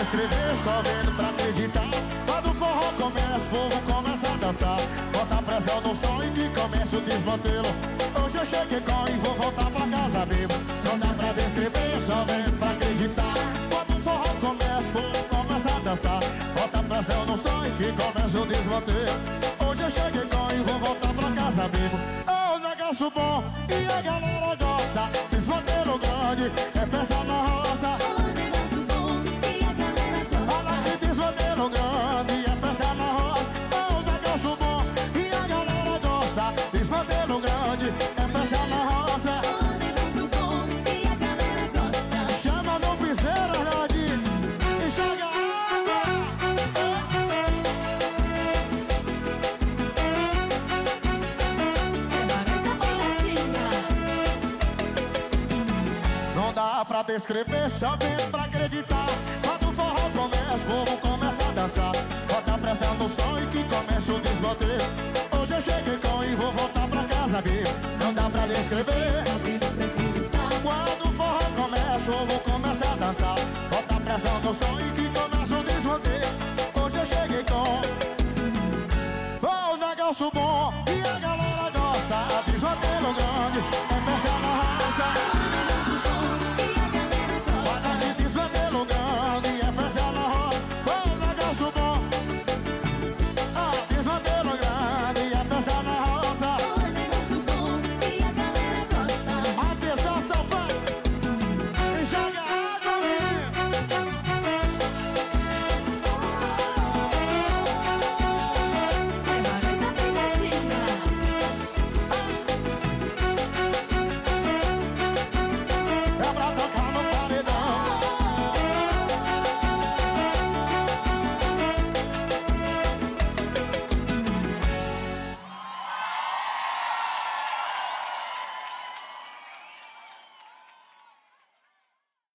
descrever, só vendo pra acreditar. Quando o forró começa, o povo começa a dançar. Bota pressão no som e que começa o desmantelo. Hoje eu cheguei com e vou voltar pra casa vivo. Não dá pra descrever, só vendo pra acreditar. Quando o forró começa, o povo começa a dançar. Bota pressão no som e que começa o desmantelo. Hoje eu cheguei com e vou voltar pra casa vivo. Oh, negócio bom e a galera gosta. Desmantelo grande, é festa na roça. Desmantelo grande, é festa na roça. É um negócio bom e a galera gosta. Desmantelo grande, é festa na roça. É um negócio bom e a galera gosta. Chama no piseiro, Jardim, e joga água. Não dá pra descrever, só vendo pra acreditar. Quando o forró começa, o povo começa a dançar. Bota pressão no som e que começa o desbloqueio. Hoje eu cheguei com e vou voltar pra casa ver. Não dá pra descrever. Quando o forró começa, o povo começa a dançar. Bota pressão no som e que